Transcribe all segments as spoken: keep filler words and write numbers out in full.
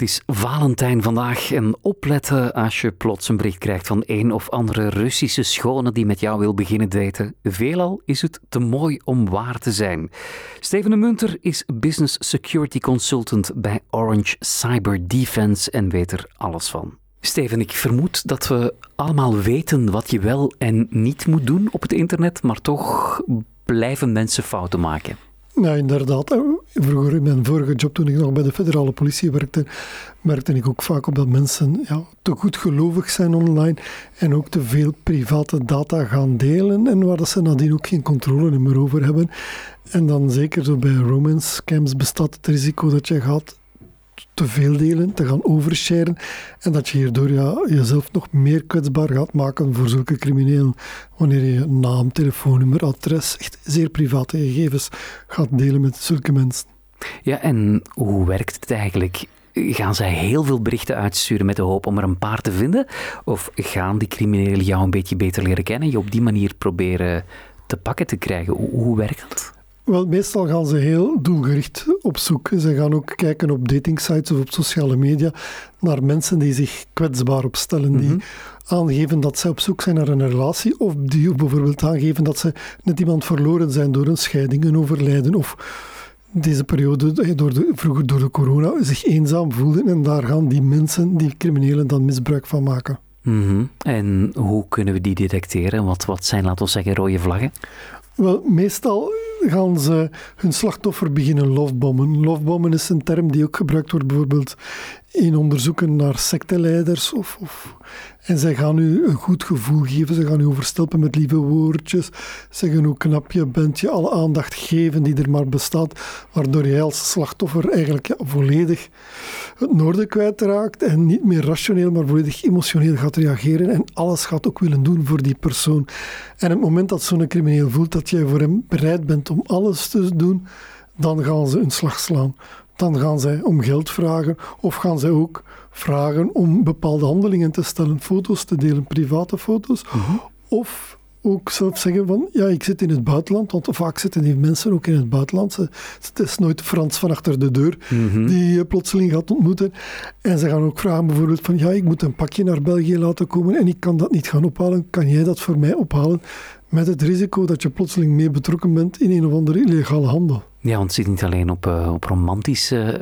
is Valentijn vandaag en opletten als je plots een bericht krijgt van een of andere Russische schone die met jou wil beginnen daten. Veelal is het te mooi om waar te zijn. Steven de Munter is Business Security Consultant bij Orange Cyber Defense en weet er alles van. Steven, ik vermoed dat we allemaal weten wat je wel en niet moet doen op het internet, maar toch blijven mensen fouten maken. Ja, inderdaad. Vroeger in mijn vorige job, toen ik nog bij de federale politie werkte, merkte ik ook vaak op dat mensen ja, te goedgelovig zijn online en ook te veel private data gaan delen en waar dat ze nadien ook geen controle meer over hebben. En dan zeker zo bij romance scams bestaat het risico dat je gaat te veel delen, te gaan oversharen en dat je hierdoor ja, jezelf nog meer kwetsbaar gaat maken voor zulke criminelen. Wanneer je naam, telefoonnummer, adres, echt zeer private gegevens gaat delen met zulke mensen. Ja, en hoe werkt het eigenlijk? Gaan zij heel veel berichten uitsturen met de hoop om er een paar te vinden? Of gaan die criminelen jou een beetje beter leren kennen en je op die manier proberen te pakken te krijgen? Hoe, hoe werkt dat? Wel, meestal gaan ze heel doelgericht op zoek. Ze gaan ook kijken op datingsites of op sociale media naar mensen die zich kwetsbaar opstellen, die mm-hmm. aangeven dat zij op zoek zijn naar een relatie of die bijvoorbeeld aangeven dat ze net iemand verloren zijn door een scheiding, een overlijden of deze periode, door de, vroeger door de corona, zich eenzaam voelden en daar gaan die mensen, die criminelen, dan misbruik van maken. Mm-hmm. En hoe kunnen we die detecteren? Wat, wat zijn, laten we zeggen, rode vlaggen? Wel, meestal gaan ze hun slachtoffer beginnen lovebommen. Lovebommen is een term die ook gebruikt wordt bijvoorbeeld in onderzoeken naar secteleiders. Of, of, en zij gaan u een goed gevoel geven, ze gaan u overstelpen met lieve woordjes, zeggen hoe knap je bent, je alle aandacht geven die er maar bestaat, waardoor jij als slachtoffer eigenlijk ja, volledig het noorden kwijtraakt en niet meer rationeel, maar volledig emotioneel gaat reageren en alles gaat ook willen doen voor die persoon. En op het moment dat zo'n crimineel voelt dat jij voor hem bereid bent om alles te doen, dan gaan ze een slag slaan. Dan gaan zij om geld vragen of gaan zij ook vragen om bepaalde handelingen te stellen, foto's te delen, private foto's. Uh-huh. Of ook zelf zeggen van, ja, ik zit in het buitenland, want vaak zitten die mensen ook in het buitenland. Het is nooit Frans van achter de deur uh-huh. die je plotseling gaat ontmoeten. En ze gaan ook vragen bijvoorbeeld van, ja, ik moet een pakje naar België laten komen en ik kan dat niet gaan ophalen. Kan jij dat voor mij ophalen? Met het risico dat je plotseling mee betrokken bent in een of andere illegale handel. Ja, want het zit niet alleen op, uh, op romantische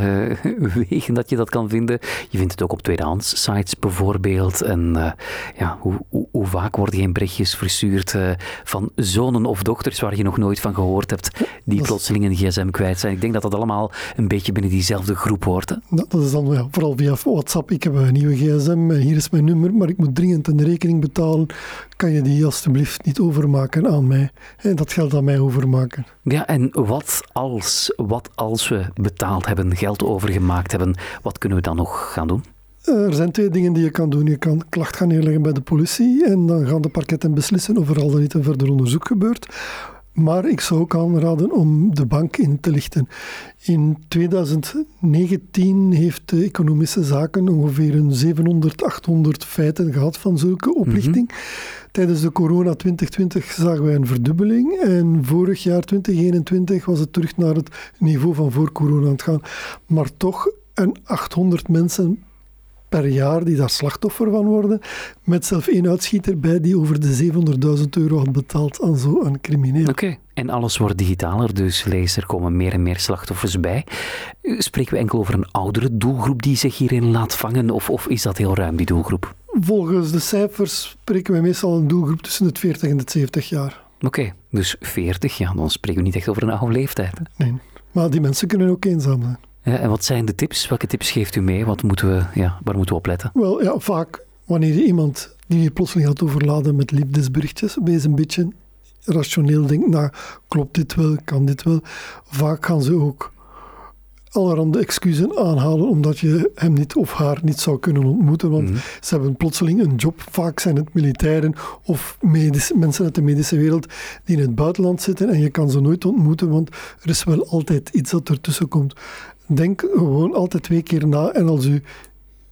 uh, wegen dat je dat kan vinden. Je vindt het ook op tweedehands sites bijvoorbeeld. En uh, ja, hoe, hoe, hoe vaak worden geen berichtjes verstuurd uh, van zonen of dochters waar je nog nooit van gehoord hebt, die plotseling een gsm kwijt zijn. Ik denk dat dat allemaal een beetje binnen diezelfde groep hoort. Hè? Dat, dat is dan ja, vooral via WhatsApp. Ik heb een nieuwe gsm, hier is mijn nummer, maar ik moet dringend een rekening betalen. Kan je die alstublieft niet overmaken aan mij? En dat geld aan mij overmaken. Ja, en wat als, wat als we betaald hebben, geld overgemaakt hebben, wat kunnen we dan nog gaan doen? Er zijn twee dingen die je kan doen. Je kan klacht gaan neerleggen bij de politie en dan gaan de parketten beslissen of er al dan niet een verder onderzoek gebeurt. Maar ik zou ook aanraden om de bank in te lichten. In twintig negentien heeft de Economische Zaken ongeveer een zevenhonderd, achthonderd feiten gehad van zulke oplichting. Mm-hmm. Tijdens de corona twintig twintig zagen wij een verdubbeling en vorig jaar twintig eenentwintig was het terug naar het niveau van voor corona aan het gaan. Maar toch een achthonderd mensen per jaar die daar slachtoffer van worden, met zelf één uitschieter bij die over de zevenhonderdduizend euro had betaald aan zo'n crimineel. Oké, okay. En alles wordt digitaler, dus lees, er komen meer en meer slachtoffers bij. Spreken we enkel over een oudere doelgroep die zich hierin laat vangen, of, of is dat heel ruim, die doelgroep? Volgens de cijfers spreken wij meestal een doelgroep tussen de veertig en de zeventig jaar. Oké, okay, dus veertig, ja, dan spreken we niet echt over een oude leeftijd. Hè? Nee, maar die mensen kunnen ook eenzaam zijn. Ja, en wat zijn de tips? Welke tips geeft u mee? Wat moeten we, ja, waar moeten we op letten? Wel, ja, vaak wanneer je iemand die je plotseling gaat overladen met liefdesberichtjes, wees een beetje rationeel denkt, nou, klopt dit wel, kan dit wel? Vaak gaan ze ook allerhande excuses aanhalen omdat je hem niet of haar niet zou kunnen ontmoeten, want mm-hmm. ze hebben plotseling een job. Vaak zijn het militairen of medisch, mensen uit de medische wereld die in het buitenland zitten en je kan ze nooit ontmoeten, want er is wel altijd iets dat ertussen komt. Denk gewoon altijd twee keer na en als u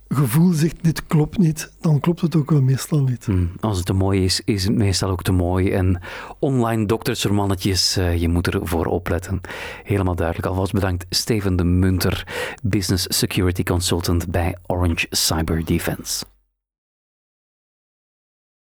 gevoel zegt dit klopt niet, dan klopt het ook wel meestal niet. Hmm, als het te mooi is, is het meestal ook te mooi. En online doktersromannetjes, uh, je moet ervoor opletten. Helemaal duidelijk. Alvast bedankt Steven de Munter, Business Security Consultant bij Orange Cyber Defense.